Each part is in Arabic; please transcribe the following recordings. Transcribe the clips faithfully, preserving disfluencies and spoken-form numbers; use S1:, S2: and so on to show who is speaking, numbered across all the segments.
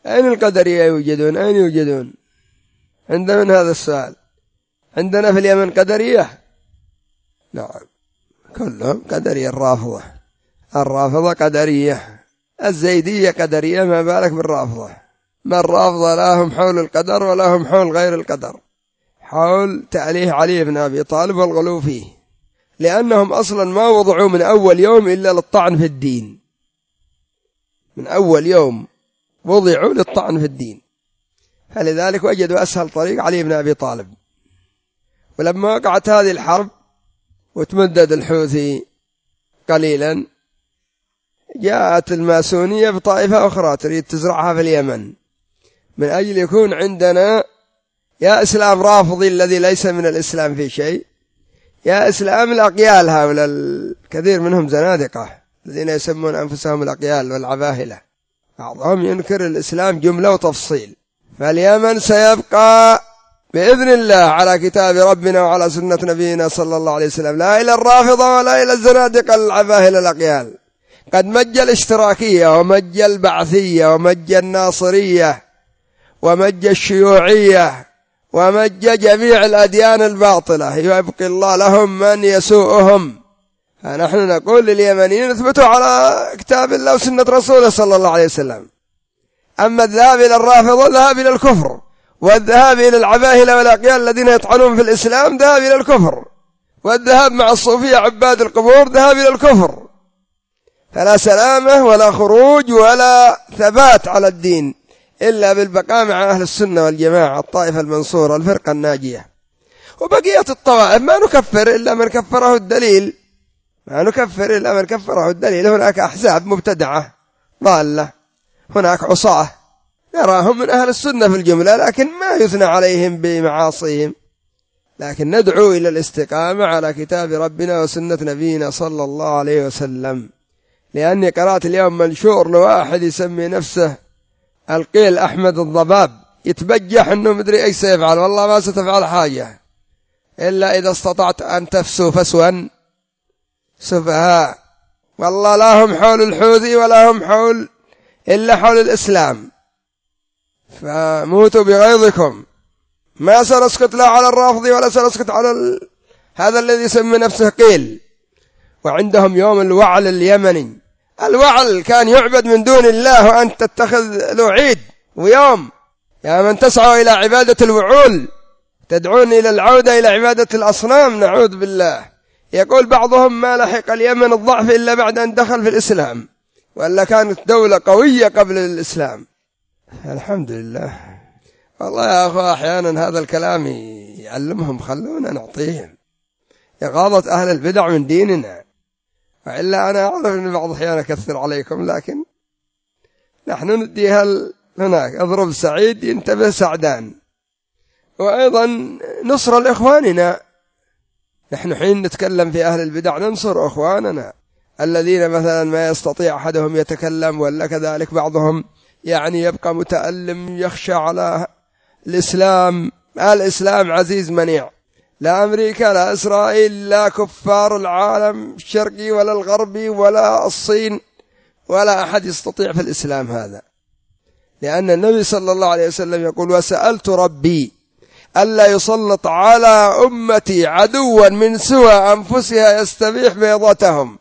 S1: أين القدرية يوجدون؟ أين يوجدون؟ عندنا من هذا السؤال. عندنا في اليمن قدرية؟ نعم، كلهم قدرية. الرافضة الرافضة قدرية، الزيدية قدرية، ما بالك بالرافضة. ما الرافضة لا هم حول القدر ولا هم حول غير القدر، حول تأليه علي بن أبي طالب والغلو فيه، لأنهم أصلا ما وضعوا من أول يوم إلا للطعن في الدين. من أول يوم وضعوا للطعن في الدين، فلذلك وجدوا أسهل طريق علي بن أبي طالب. ولما وقعت هذه الحرب وتمدد الحوثي قليلا، جاءت الماسونية بطائفة أخرى تريد تزرعها في اليمن، من أجل يكون عندنا يا إسلام رافضي الذي ليس من الإسلام في شيء، يا إسلام الأقيال. هؤلاء الكثير منهم زنادقة الذين يسمون أنفسهم الأقيال والعباهلة، بعضهم ينكر الإسلام جملة وتفصيل. فاليمن سيبقى بإذن الله على كتاب ربنا وعلى سنة نبينا صلى الله عليه وسلم، لا إلى الرافضة ولا إلى الزنادقة العباهلة الأقيال. قد مج الاشتراكية ومج البعثية ومج الناصرية ومج الشيوعية ومج جميع الأديان الباطلة، يبقي الله لهم من يسوءهم. فنحن نقول لليمنيين اثبتوا على كتاب الله وسنة رسوله صلى الله عليه وسلم. أما الذهاب إلى الرافضة ذهاب إلى الكفر، والذهاب إلى العباهلة والأقيال الذين يطعنون في الإسلام ذهاب إلى الكفر، والذهاب مع الصوفية عباد القبور ذهاب إلى الكفر. فلا سلامة ولا خروج ولا ثبات على الدين إلا بالبقاء مع أهل السنة والجماعة، الطائفة المنصورة، الفرقة الناجية. وبقية الطوائف ما نكفر إلا من كفره الدليل، ما نكفر إلا من كفره الدليل. هناك أحزاب مبتدعة ضالة، هناك عصاة نراهم من أهل السنة في الجملة، لكن ما يثنى عليهم بمعاصيهم، لكن ندعو إلى الاستقامة على كتاب ربنا وسنة نبينا صلى الله عليه وسلم. لأني قرأت اليوم منشور لواحد يسمي نفسه القيل أحمد الضباب، يتبجح أنه مدري أي سيفعل. والله ما ستفعل حاجة إلا إذا استطعت أن تفسوا فسوا سفهاء. والله لا هم حول الحوثي ولا هم حول إلا حول الإسلام، فموتوا بغيظكم. ما سنسكت لا على الرافضي ولا سنسكت على ال... هذا الذي يسمي نفسه قيل. وعندهم يوم الوعل اليمني، الوعل كان يعبد من دون الله وأنت تتخذ له عيد ويوم. يا من تسعوا إلى عبادة الوعول تدعون إلى العودة إلى عبادة الأصنام، نعوذ بالله. يقول بعضهم ما لحق اليمن الضعف إلا بعد أن دخل في الإسلام، وإلا كانت دولة قوية قبل الإسلام. الحمد لله. والله يا أخوة أحيانا هذا الكلام يعلمهم، خلونا نعطيهم إغاظة أهل البدع من ديننا. وإلا أنا أعرف أن بعض الأحيان أكثر عليكم، لكن نحن نديها هناك. أضرب سعيد ينتبه سعدان. وأيضا نصر لإخواننا، نحن حين نتكلم في أهل البدع ننصر أخواننا الذين مثلا ما يستطيع أحدهم يتكلم، ولا كذلك بعضهم يعني يبقى متألم يخشى على الإسلام. الإسلام عزيز منيع، لا أمريكا لا إسرائيل لا كفار العالم الشرقي ولا الغربي ولا الصين ولا أحد يستطيع في الإسلام هذا. لأن النبي صلى الله عليه وسلم يقول: وسألت ربي ألا يسلط على أمتي عدوا من سوى أنفسها يستبيح بيضتهم،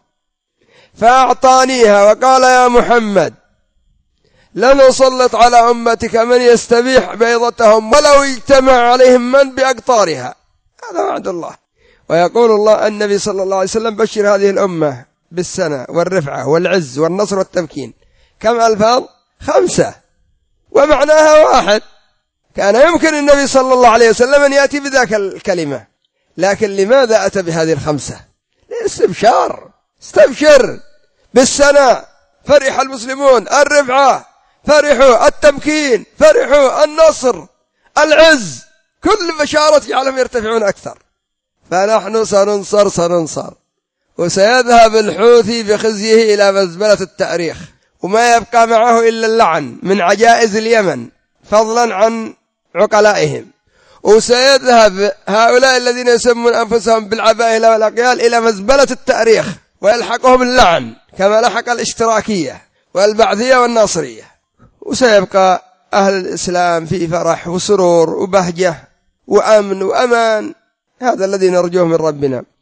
S1: فأعطانيها وقال: يا محمد لن أسلط على أمتك من يستبيح بيضتهم ولو اجتمع عليهم من بأقطارها. هذا وعد الله. ويقول الله النبي صلى الله عليه وسلم: بشر هذه الأمة بالسنة والرفعة والعز والنصر والتمكين. كم ألفاظ؟ خمسة، ومعناها واحد. كان يمكن النبي صلى الله عليه وسلم أن يأتي بذاك الكلمة، لكن لماذا أتى بهذه الخمسة؟ للاستبشار. استبشر بالسنة، فرح المسلمون، الرفعة فرحوا، التمكين فرحوا، النصر، العز، كل بشارة يعلم يرتفعون أكثر. فنحن سننصر سننصر وسيذهب الحوثي بخزيه إلى مزبلة التاريخ، وما يبقى معه إلا اللعن من عجائز اليمن فضلا عن عقلائهم. وسيذهب هؤلاء الذين يسمون أنفسهم بالعبائل والأقيال إلى مزبلة التاريخ ويلحقهم اللعن كما لحق الاشتراكية والبعثية والناصرية. وسيبقى أهل الإسلام في فرح وسرور وبهجة وأمن وأمان، هذا الذي نرجوه من ربنا.